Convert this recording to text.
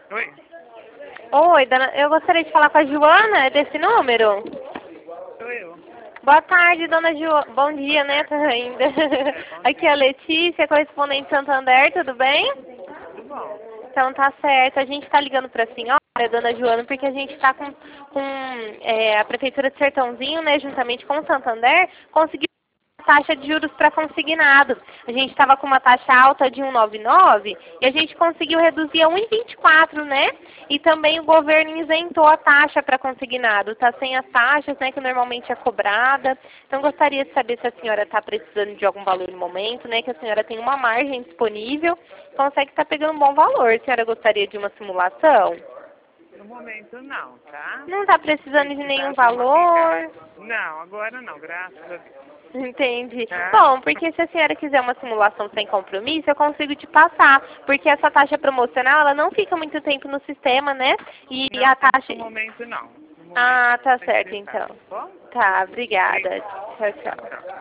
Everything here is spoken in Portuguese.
Oi? Oi, dona, eu gostaria de falar com a Joana, é desse número? Sou eu. Boa tarde, dona Joana. Bom dia, né, tá ainda. Bom Aqui é a dia. Letícia, correspondente de Santander, tudo bem? Tudo bom. Então tá certo. A gente está ligando para a senhora, dona Joana, porque a gente está com a Prefeitura de Sertãozinho, né, juntamente com o Santander, conseguiu taxa de juros para consignado. A gente estava com uma taxa alta de 1,99 e a gente conseguiu reduzir a 1,24, né? E também o governo isentou a taxa para consignado. Está sem as taxas, né, que normalmente é cobrada. Então gostaria de saber se a senhora está precisando de algum valor no momento, né? Que a senhora tem uma margem disponível, consegue estar pegando um bom valor. A senhora gostaria de uma simulação? No momento não, tá? Não está Se precisando de nenhum precisar, vamos ligar. valor? Não, agora não, graças a Deus. Entendi. Tá? Bom, porque se a senhora quiser uma simulação sem compromisso, eu consigo te passar. Porque essa taxa promocional, ela não fica muito tempo no sistema, né? E Não, a taxa... no momento não. No momento Ah, não tá está certo interessado, então. tá bom? Tá, obrigada. Obrigado. Tchau, Tchau, tchau. tchau.